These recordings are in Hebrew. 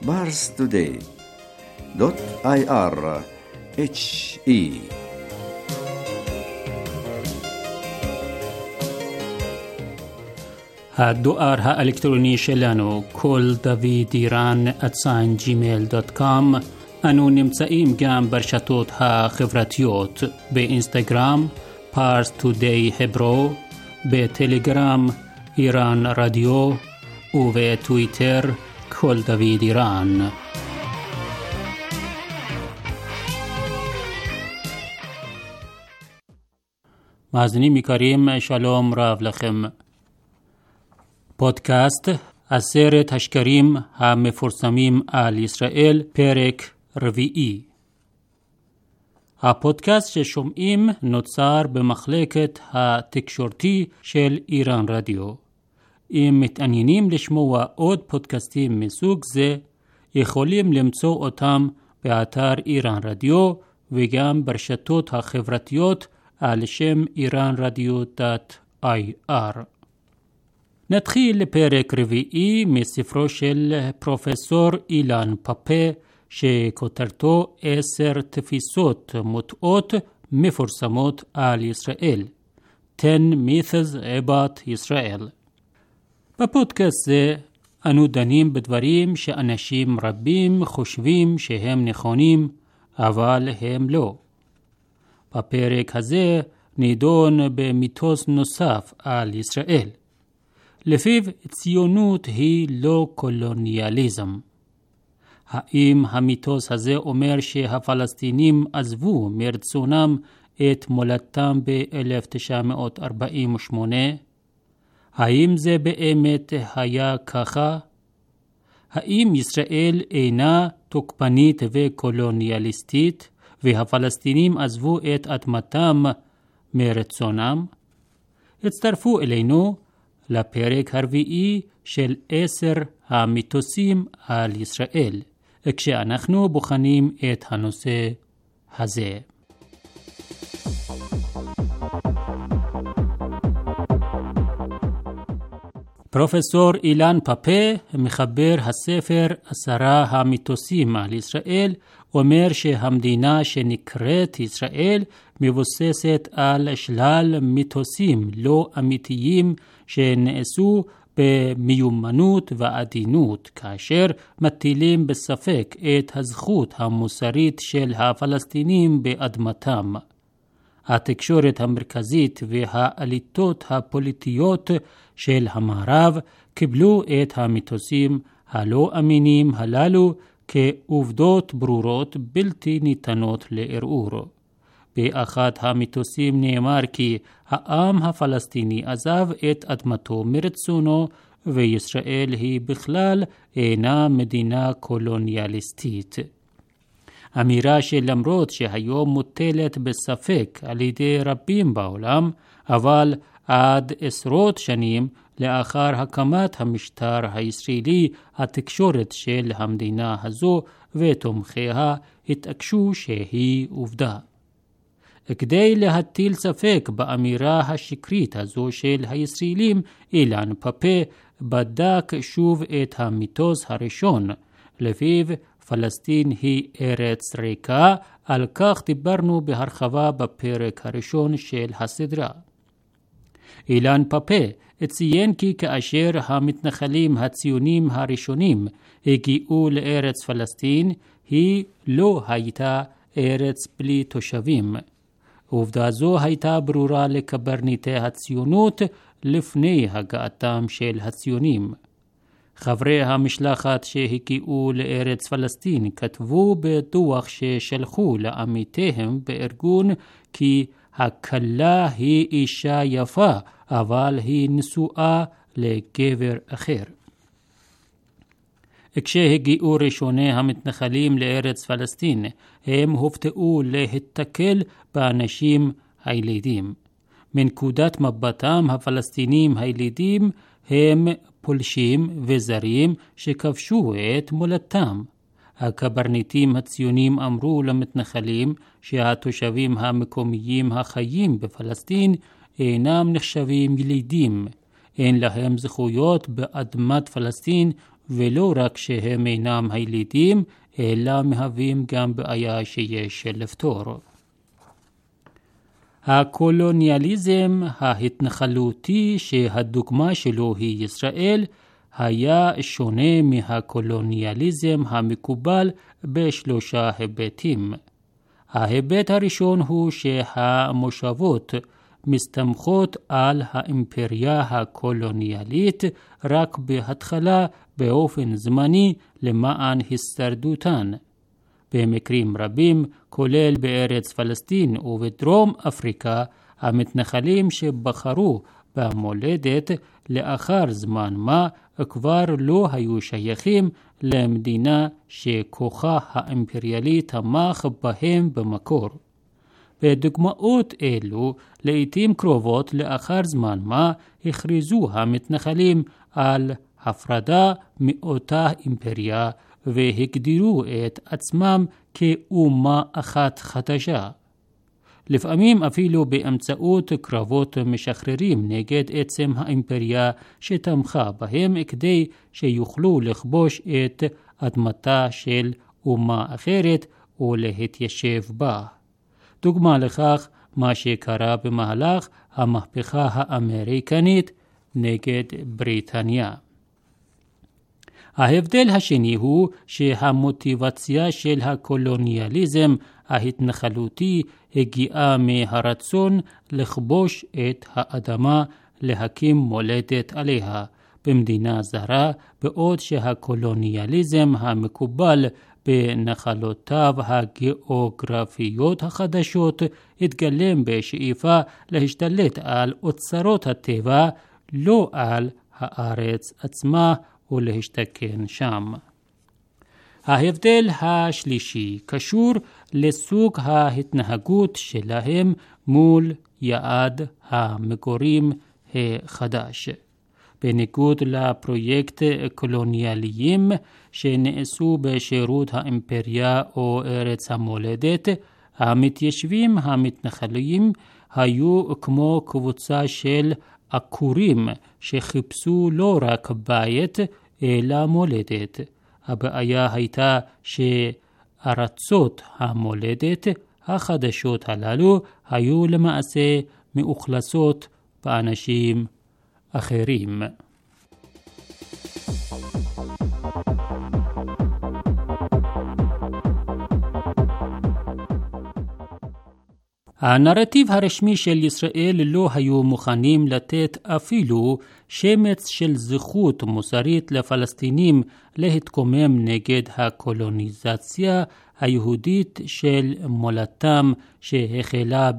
parstoday.ir/he הדואר האלקטרוני שלנו koldavidiran@gmail.com. אנו נמצאים גם ברשתות החברתיות, באינסטגרם פארס טודיי hebro, בטלגרם איראן רדיו ובטוויטר כל דוד איראן. מאזינים יקרים, שלום רב לכם. פודקאסט 10 השקרים המפורסמים על ישראל, פרק 4. הפודקאסט ששומעים נוצר במחלקת התקשורתי של איראן רדיו. אם מתעניינים לשמוע עוד פודקאסטים מסוג זה, יכולים למצוא אותם באתר איראן רדיו וגם ברשתות החברתיות על שם iranradio.ir. נתחיל לפרק 4 מספרו של פרופסור אילן פאפה, שכותרתו 10 תפיסות מוטעות מפורסמות על ישראל. 10 myths about ישראל. בפודקאסט זה אנו דנים בדברים שאנשים רבים חושבים שהם נכונים, אבל הם לא. בפרק הזה נידון במיתוס נוסף על ישראל. לפיו ציונות היא לא קולוניאליזם. האם המיתוס הזה אומר שהפלסטינים עזבו מרצונם את מולדתם ב-1948? האם זה באמת היה ככה? האם ישראל אינה תוקפנית וקולוניאליסטית, והפלסטינים עזבו את אדמתם מרצונם? הצטרפו אלינו לפרק 4 של 10 המיתוסים על ישראל, כשאנחנו בוחנים את הנושא הזה. פרופסור אילן פאפה, מחבר הספר 10 המיתוסים על ישראל, אומר שהמדינה שנקראת ישראל מבוססת על שלל מיתוסים לא אמיתיים שנעשו במיומנות ועדינות, כאשר מטילים בספק את הזכות המוסרית של הפלסטינים באדמתם. התקשורת המרכזית והאליטות הפוליטיות של המערב קיבלו את המיתוסים הלא אמינים הללו כעובדות ברורות בלתי ניתנות לערעור. באחד המיתוסים נאמר כי העם הפלסטיני עזב את אדמתו מרצונו, וישראל היא בכלל אינה מדינה קולוניאליסטית. אמירה שלמרות שהיום מוטלת בספק על ידי רבים בעולם, אבל עד עשרות שנים לאחר הקמת המשטר הישראלי, התקשורת של המדינה הזו ותומכיה התעקשו שהיא עובדה. כדי להטיל ספק באמירה השקרית הזו של הישראלים, אילן פאפה בדק שוב את המיתוס הראשון, לפיו פלסטין היא ארץ ריקה. על כך דיברנו בהרחבה בפרק הראשון של הסדרה. אילן פאפה ציין כי כאשר המתנחלים הציונים הראשונים הגיעו לארץ פלסטין, היא לא הייתה ארץ בלי תושבים. עובדה זו הייתה ברורה לקברניטי הציונות לפני הגעתם של הציונים. חברי המשלחת שהגיעו לארץ פלסטין כתבו בדוח ששלחו לעמיתיהם בארגון כי הכלה היא אישה יפה, אבל היא נשואה לגבר אחר. כשהגיעו ראשוני המתנחלים לארץ פלסטין, הם הופתעו להתקל באנשים הילידים. מנקודת מבטם, הפלסטינים הילידים הם פולשים וזרים שכבשו את מולדתם. הקברניטים הציונים אמרו למתנחלים שהתושבים המקומיים החיים בפלסטין אינם נחשבים ילידים, אין להם זכויות באדמת פלסטין ולא רק שהם אינם הילידים, אלא מהווים גם בעיה שיש לפתור. הקולוניאליזם ההתנחלותי שהדוגמה שלו היא ישראל, היה שונה מהקולוניאליזם המקובל בשלושה היבטים. ההיבט הראשון הוא שהמושבות מסתמכות על האימפריה הקולוניאלית רק בהתחלה באופן זמני למען הישרדותן. במקרים רבים, כולל בארץ פלסטין ובדרום אפריקה, המתנחלים שבחרו במולדת לאחר זמן מה כבר לא היו שייכים למדינה שכוחה האימפריאלי תמך בהם במקור. בדוגמאות אלו, לעתים קרובות לאחר זמן מה הכריזו המתנחלים על הפרדה מאותה אימפריה והגדירו את עצמם כאומה אחת חדשה. לפעמים אפילו באמצעות קרבות משחררים נגד עצם האימפריה שתמכה בהם כדי שיוכלו לכבוש את אדמתה של אומה אחרת ולהתיישב בה. דוגמה לכך מה שקרה במהלך המהפכה האמריקנית נגד בריטניה. ההבדל השני הוא שהמוטיבציה של הקולוניאליזם ההתנחלותי הגיעה מהרצון לכבוש את האדמה, להקים מולדת עליה במדינה זרה, בעוד שהקולוניאליזם המקובל בנחלותיו הגיאוגרפיות החדשות התגלם בשאיפה להשתלט על אוצרות הטבע, לא על הארץ עצמה ולהשתכן שם. ההבדל השלישי קשור לסוג ההתנהגות שלהם מול יעד המגורים החדש. בניגוד לפרויקט קולוניאליים שנעשו בשירות האימפריה או ארץ המולדת, המתיישבים המתנחלים היו כמו קבוצה של עקורים שחיפשו לא רק בית אלא מולדת. הבעיה הייתה שארצות המולדת החדשות הללו היו למעשה מאוכלסות באנשים אחרים. הנרטיב הרשמי של ישראל לא היו מוכנים לתת אפילו שמץ של זכות מוסרית לפלסטינים להתקומם נגד הקולוניזציה היהודית של מולדתם שהחלה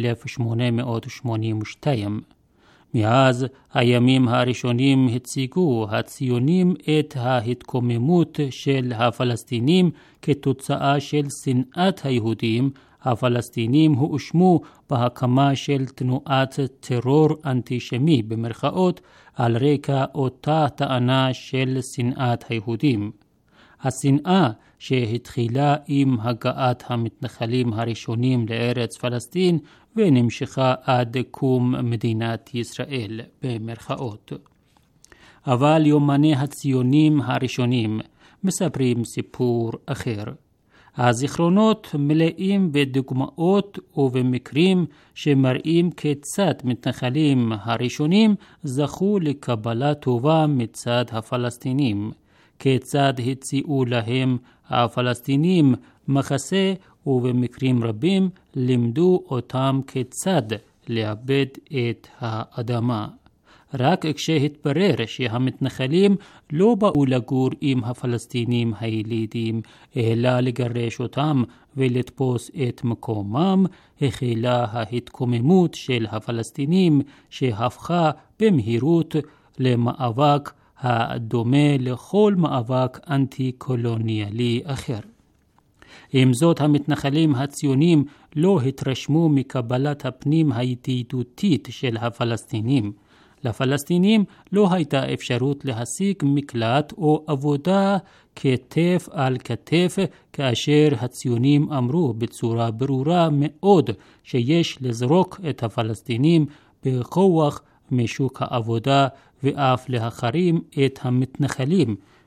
ב-1882. מאז הימים הראשונים הציגו הציונים את ההתקוממות של הפלסטינים כתוצאה של שנאת היהודים. הפלסטינים הואשמו בהקמה של תנועת טרור אנטישמי במרכאות על רקע אותה טענה של שנאת היהודים. השנאה שהתחילה עם הגעת המתנחלים הראשונים לארץ פלסטין ונמשכה עד קום מדינת ישראל במרכאות. אבל יומני הציונים הראשונים מספרים סיפור אחר. הזיכרונות מלאים בדוגמאות ובמקרים שמראים כיצד מתנחלים הראשונים זכו לקבלה טובה מצד הפלסטינים, כיצד הציעו להם הפלסטינים מחסה ובמקרים רבים לימדו אותם כיצד לאבד את האדמה. רק כשהתברר שהמתנחלים לא באו לגור עם הפלסטינים הילידים, אלא לגרש אותם ולתפוס את מקומם, החלה ההתקוממות של הפלסטינים שהפכה במהירות למאבק הדומה לכל מאבק אנטי-קולוניאלי אחר. עם זאת, המתנחלים הציונים לא התרשמו מקבלת הפנים הידידותית של הפלסטינים. לפלסטינים לא הייתה אפשרות להשיג מקלט או עבודה כתף על כתף, כאשר הציונים אמרו בצורה ברורה מאוד שיש לזרוק את הפלסטינים בכוח משוק העבודה ואף להחרים את המתנחלים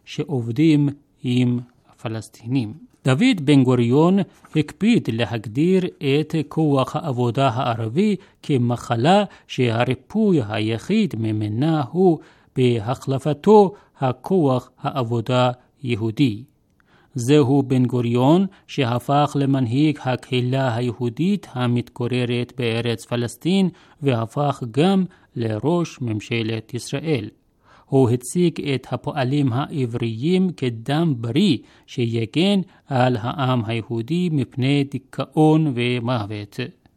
שעובדים עם הפלסטינים. דוד בן גוריון הקפיד להגדיר את כוח העבודה הערבי כמחלה שהריפוי היחיד ממנה הוא בהחלפתו הכוח העבודה יהודי. זהו בן גוריון שהפך למנהיג הקהילה היהודית המתגוררת בארץ פלסטין והפך גם לראש ממשלת ישראל. הוא הציג את הפועלים העבריים כדם בריא שיגן על העם היהודי מפני דיכאון ומוות.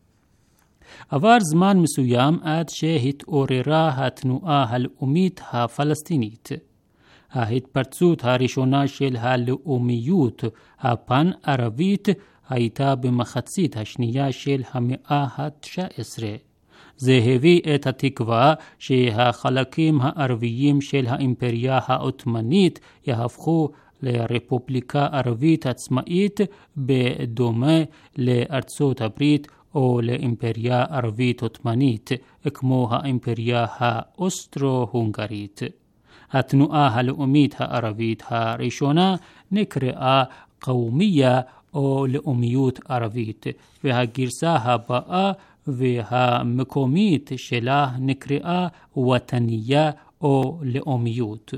עבר זמן מסוים עד שהתעוררה התנועה הלאומית הפלסטינית. ההתפרצות הראשונה של הלאומיות הפן-ערבית הייתה במחצית השנייה של המאה ה-19. זה הביא את התקווה שהחלקים הערביים של האימפריה העות'מאנית יהפכו לרפובליקה ערבית עצמאית בדומה לארצות הברית או לאימפריה ערבית עות'מאנית כמו האימפריה האוסטרו-הונגרית. התנועה הלאומית הערבית הראשונה נקראה קאומיה או לאומיות ערבית, והגרסה הבאה והמקומית שלה נקראה וטניה או לאומיות.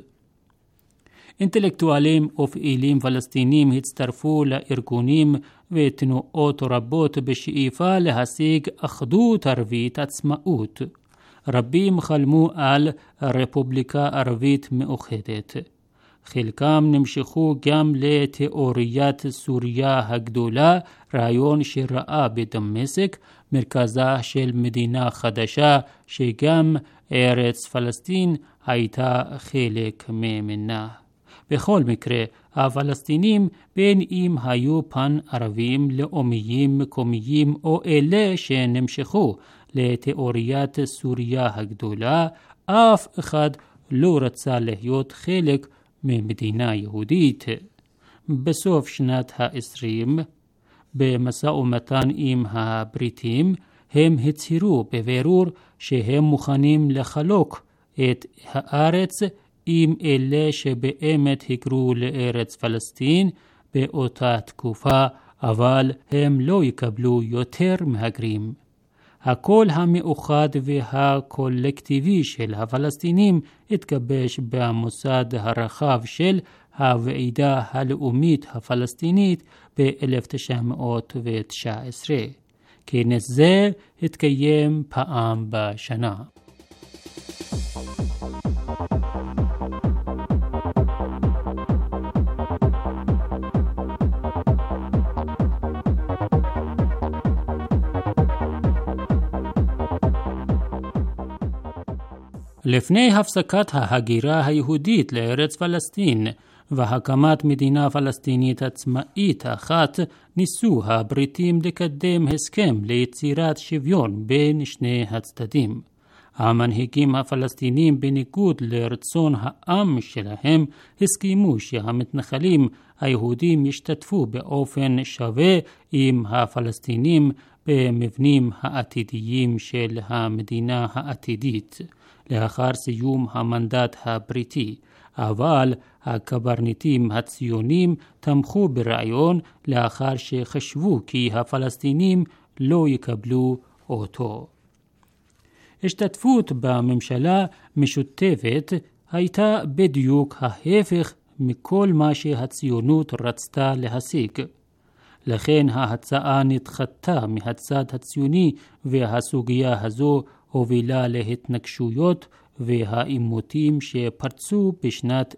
אינטלקטואלים ופעילים פלסטינים הצטרפו לארגונים ותנועות רבות בשאיפה להשיג אחדות ערבית עצמאות. רבים חלמו על רפובליקה ערבית מאוחדת. חלקם נמשכו גם לתיאוריית סוריה הגדולה, רעיון שראה בדמשק מרכזה של מדינה חדשה שגם ארץ פלסטין הייתה חלק ממנה. בכל מקרה, הפלסטינים בין אם היו פן ערבים, לאומיים, מקומיים או אלה שנמשכו לתיאוריית סוריה הגדולה, אף אחד לא רצה להיות חלק ממדינה יהודית. בסוף שנת ה-20, במשא ומתן עם הבריטים, הם הצהירו בבירור שהם מוכנים לחלוק את הארץ עם אלה שבאמת היגרו לארץ פלסטין באותה תקופה, אבל הם לא יקבלו יותר מהגרים. הקול המאוחד והקולקטיבי של הפלסטינים התגבש במוסד הרחב של הוועידה הלאומית הפלסטינית ב-1919. כנס זה התקיים פעם בשנה. לפני הפסקת ההגירה היהודית לארץ פלסטין והקמת מדינה פלסטינית עצמאית אחת, ניסו הבריטים לקדם הסכם ליצירת שוויון בין שני הצדדים. המנהיגים הפלסטינים בניגוד לרצון העם שלהם הסכימו שהמתנחלים היהודים ישתתפו באופן שווה עם הפלסטינים במבנים העתידיים של המדינה העתידית. לאחר סיום המנדט הבריטי, אבל הקברניטים הציונים תמכו ברעיון לאחר שחשבו כי הפלסטינים לא יקבלו אותו. השתתפות בממשלה משותפת הייתה בדיוק ההפך מכל מה שהציונות רצתה להשיג. לכן ההצעה נדחתה מהצד הציוני והסוגיה הזו הובילה להתנגשויות והעימותים שפרצו בשנת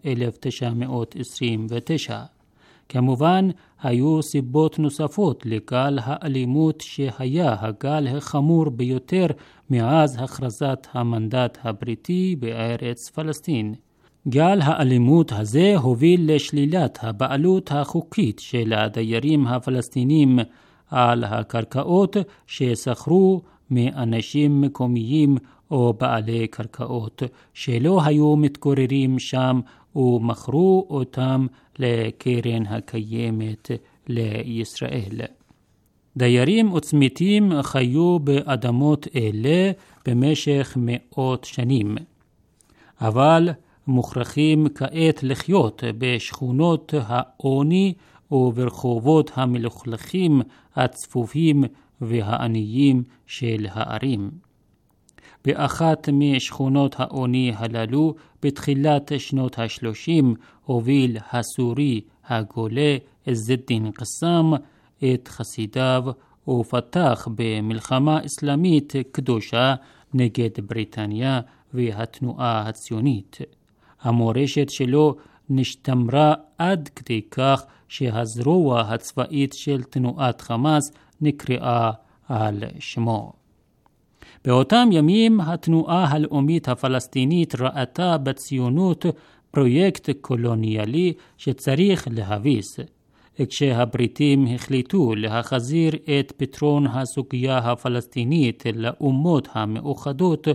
1929. כמובן, היו סיבות נוספות לגל האלימות שהיה הגל החמור ביותר מאז הכרזת המנדט הבריטי בארץ פלסטין. גל האלימות הזה הוביל לשלילת הבעלות החוקית של הדיירים הפלסטינים על הקרקעות ששכרו מאנשים מקומיים או בעלי קרקעות שלא היו מתגוררים שם ומכרו אותם לקרן הקיימת לישראל. דיירים עוצמתיים חיו באדמות אלה במשך מאות שנים. אבל מוכרחים כעת לחיות בשכונות העוני וברחובות המלוכלכים, הצפופים והעניים של הערים. באחת משכונות העוני הללו בתחילת שנות ה-30 הוביל הסורי הגולה עז א-דין קסאם את חסידיו ופתח במלחמה אסלאמית קדושה נגד בריטניה והתנועה הציונית. המורשת שלו נשתמרה עד כדי כך שהזרוע הצבאית של תנועת חמאס נקראה על שמו. באותם ימים התנועה הלאומית הפלסטינית ראתה בציונות פרויקט קולוניאלי שצריך להביס. כשהבריטים החליטו להחזיר את פתרון הסוגיה הפלסטינית לאומות המאוחדות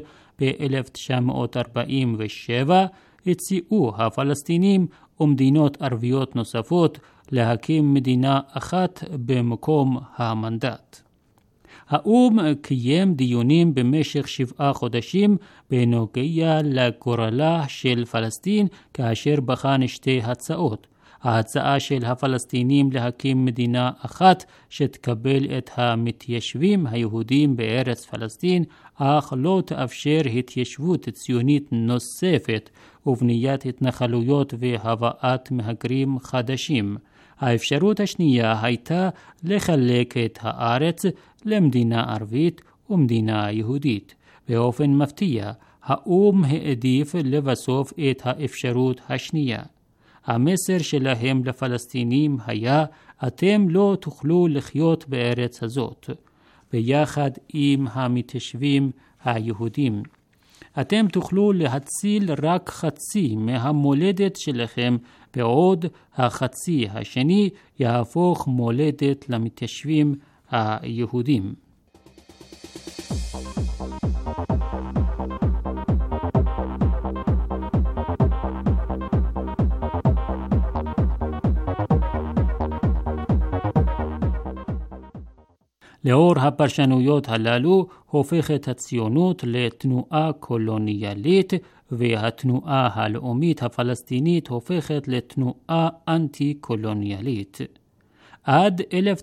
ב-1947, הציעו הפלסטינים ומדינות ערביות נוספות להקים מדינה אחת במקום המנדט. האו"ם קיים דיונים במשך 7 חודשים בנוגע לגורלה של פלסטין כאשר בחן 2 הצעות. ההצעה של הפלסטינים להקים מדינה אחת שתקבל את המתיישבים היהודים בארץ פלסטין, אך לא תאפשר התיישבות ציונית נוספת ובניית התנחלויות והבאת מהגרים חדשים. האפשרות השנייה הייתה לחלק את הארץ למדינה ערבית ומדינה יהודית. באופן מפתיע, האו"ם העדיף לבסוף את האפשרות השנייה. המסר שלהם לפלסטינים היה, אתם לא תוכלו לחיות בארץ הזאת, ביחד עם המתיישבים היהודים. אתם תוכלו להציל רק חצי מהמולדת שלכם, בעוד החצי השני יהפוך מולדת למתיישבים היהודים. לאור הפרשנויות הללו הופכת הציונות לתנועה קולוניאלית והתנועה הלאומית הפלסטינית הופכת לתנועה אנטי-קולוניאלית. עד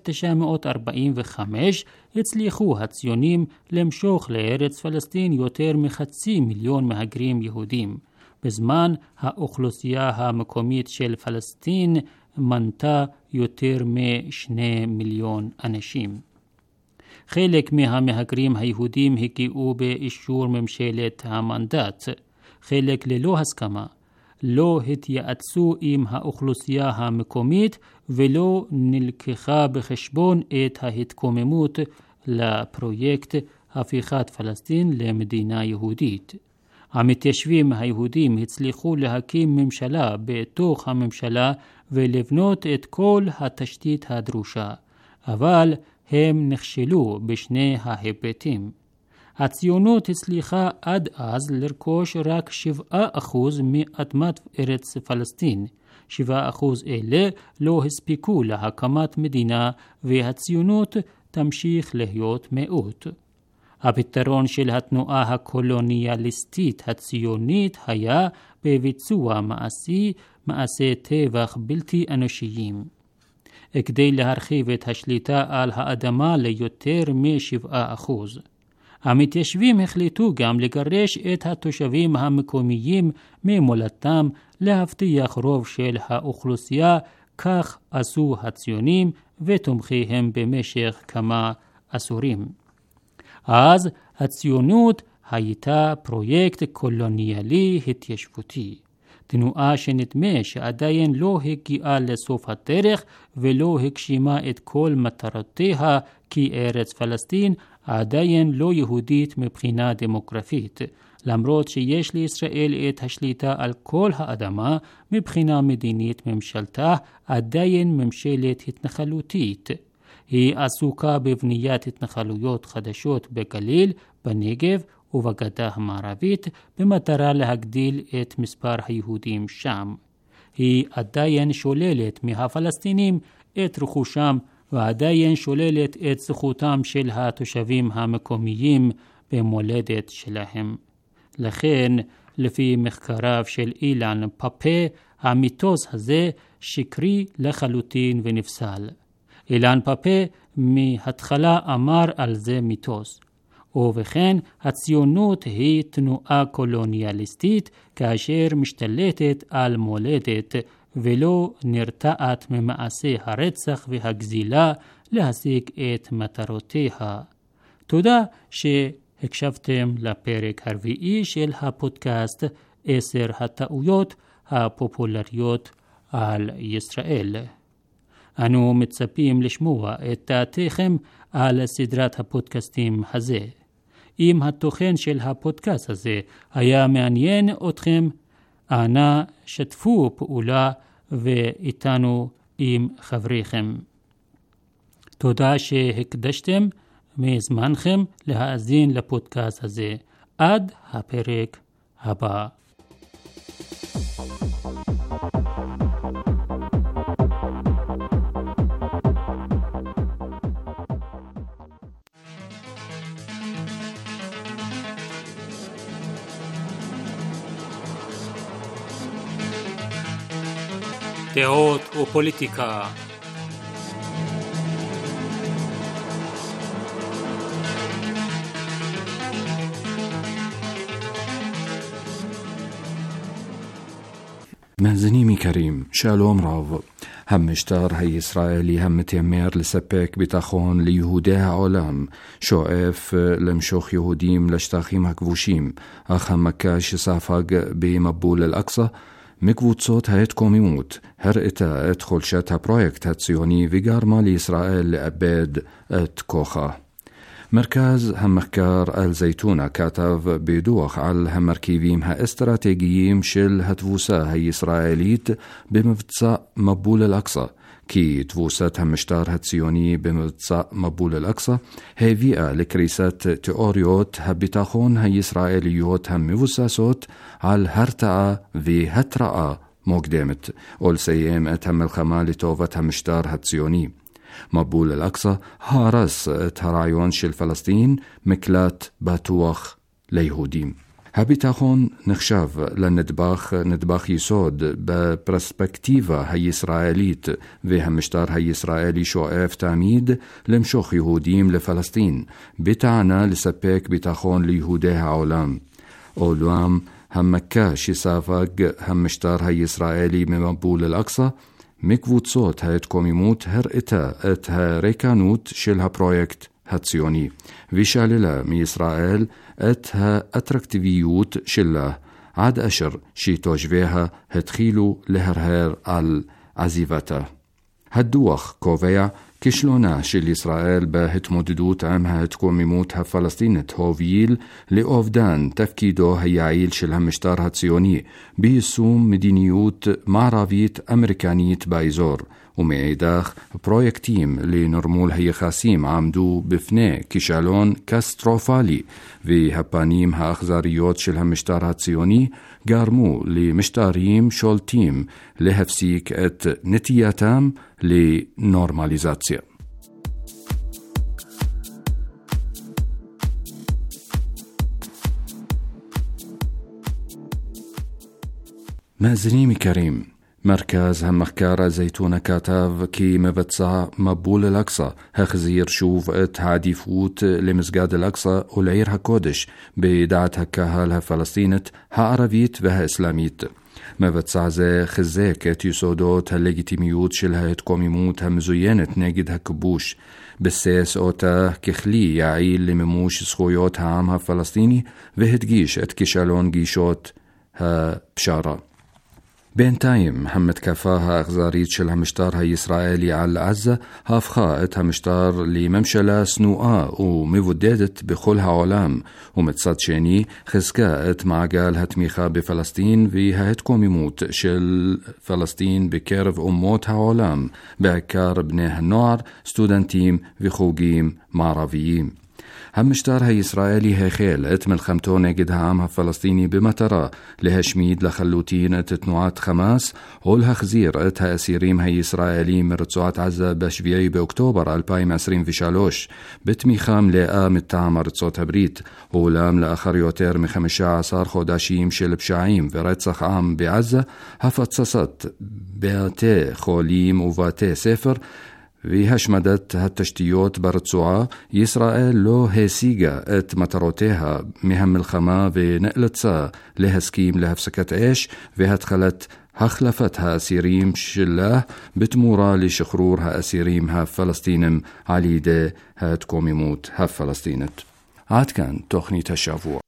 1945 הצליחו הציונים למשוך לארץ פלסטין יותר מ500,000 מהגרים יהודים. בזמן האוכלוסייה המקומית של פלסטין מנתה יותר מ2 מיליון אנשים. חלק מהמהגרים היהודים הגיעו באישור ממשלת המנדט, חלק ללא הסכמה, לא התייעצו עם האוכלוסייה המקומית ולא נלקחה בחשבון את ההתקוממות לפרויקט הפיכת פלסטין למדינה יהודית. המתיישבים היהודים הצליחו להקים ממשלה בתוך הממשלה ולבנות את כל התשתית הדרושה, אבל הם נכשלו בשני ההיבטים. הציונות הצליחה עד אז לרכוש רק 7% מאדמת ארץ פלסטין. 7% אלה לא הספיקו להקמת מדינה והציונות תמשיך להיות מיעוט. הפתרון של התנועה הקולוניאליסטית הציונית היה בביצוע מעשי טבח בלתי אנושיים. כדי להרחיב את השליטה על האדמה ליותר מ7%. המתיישבים החליטו גם לגרש את התושבים המקומיים ממולדתם להבטיח רוב של האוכלוסייה, כך עשו הציונים ותומכיהם במשך כמה עשורים. אז הציונות הייתה פרויקט קולוניאלי התיישבותי. תנועה שנדמה שעדיין לא הגיעה לסוף הדרך ולא הגשימה את כל מטרותיה כי ארץ פלסטין עדיין לא יהודית מבחינה דמוגרפית. למרות שיש לישראל את השליטה על כל האדמה, מבחינה מדינית ממשלתה עדיין ממשלת התנחלותית. היא עסוקה בבניית התנחלויות חדשות בגליל, בנגב ובגדה המערבית במטרה להגדיל את מספר היהודים שם. היא עדיין שוללת מהפלסטינים את רכושם ועדיין שוללת את זכותם של התושבים המקומיים במולדת שלהם. לכן, לפי מחקריו של אילן פאפה, המיתוס הזה שקרי לחלוטין ונפסל. אילן פאפה מההתחלה אמר על זה מיתוס. ובכן, הציונות היא תנועה קולוניאליסטית כאשר משתלטת על מולדת ולא נרתעת ממעשי הרצח והגזילה להשיג את מטרותיה. תודה שהקשבתם לפרק הרביעי של הפודקאסט 10 הטעויות הפופולריות על ישראל. אנו מצפים לשמוע את דעתכם על סדרת הפודקאסטים הזה. אם התוכן של הפודקאסט הזה היה מעניין אתכם, אנא שתפו פעולה ואיתנו עם חבריכם. תודה שהקדשתם מזמנכם להאזין לפודקאסט הזה. עד הפרק הבא. דעות ופוליטיקה. מאזינים יקרים, שלום רב. המשטר הישראלי המתיימר לספק ביטחון ליהודי העולם שואף למשוך יהודים לשטחים הכבושים, אך המכה שספג במבול אל-אקצא מקבוצות ההתקוממות הראתה את חולשת הפרויקט הציוני וגרמה לישראל לאבד את כוחה. מרכז המחקר אל-זייתונה כתב בדוח על המרכיבים האסטרטגיים של התבוסה הישראלית במבצע מבול אל-אקצא, כי תבוסת המשטר הציוני במבצע מבול אל-אקצא הביאה לקריסת תיאוריות הביטחון הישראליות המבוססות על הרתעה והתראה מוקדמת, ולסיים את המלחמה לטובת המשטר הציוני. מבול אל-אקצא הרס את הרעיון של פלסטין מקלט בטוח ליהודים. הביטחון נחשב לנדבך יסוד בפרספקטיבה הישראלית, והמשטר הישראלי שואף תמיד למשוך יהודים לפלסטין, בטענה לספק ביטחון ליהודי העולם. אולם המכה שספג המשטר הישראלי ממבול אל-אקצא מקבוצות ההתקוממות הראתה את הריקנות של הפרויקט הציוני, ושללה מישראל את האטרקטיביות שלה, עד אשר שתושביה התחילו להרהר על עזיבתה. הדוח קובע כישלונה של ישראל בהתמודדות עם ההתקוממות הפלסטינית הוביל לאובדן תפקידו היעיל של המשטר הציוני ביישום מדיניות מערבית אמריקנית באזור, ומאידך פרויקטים לנרמול היחסים עמדו בפני כישלון קטסטרופלי, והפנים האכזריות של המשטר הציוני גרמו למשטרים שולטים להפסיק את נטייתם לנורמליזציה. מאזינים יקרים, מרכז המחקר אל-זייתונה כתב כי מבצע מבול אל-אקצא החזיר שוב את העדיפות למסגד אל-אקצא ולעיר הקודש בדעת הקהל הפלסטינית, הערבית והאסלאמית. מבצע זה חיזק את יסודות הלגיטימיות של ההתקוממות המזוינת נגד הכיבוש, ביסס אותה ככלי יעיל למימוש זכויות העם הפלסטיני, והדגיש את כישלון גישות הפשרה. בינתיים המתקפה האכזרית של המשטר הישראלי על עזה הפכה את המשטר לממשלה שנואה ומבודדת בכל העולם, ומצד שני חיזקה את מעגל התמיכה בפלסטין וההתקוממות של פלסטין בקרב אומות העולם, בעיקר בני הנוער, סטודנטים וחוגים מערביים. המשטר הישראלי החל את מלחמתו נגד העם הפלסטיני במטרה להשמיד לחלוטין את תנועת חמאס ולהחזיר את האסירים הישראלים מרצועת עזה ב-7 באוקטובר 2023 בתמיכה מלאה מטעם ארצות הברית, אולם לאחר יותר מ-15 חודשים של פשעים ורצח עם בעזה, הפצצת בתי חולים ובתי ספר והשמדת התשתיות ברצועה, ישראל לא השיגה את מטרותיה מהמלחמה ונאלצה להסכים להפסקת אש והתחלת החלפת האסירים שלה בתמורה לשחרור האסירים הפלסטינים על ידי ההתקוממות הפלסטינית. עד כאן תוכנית השבוע.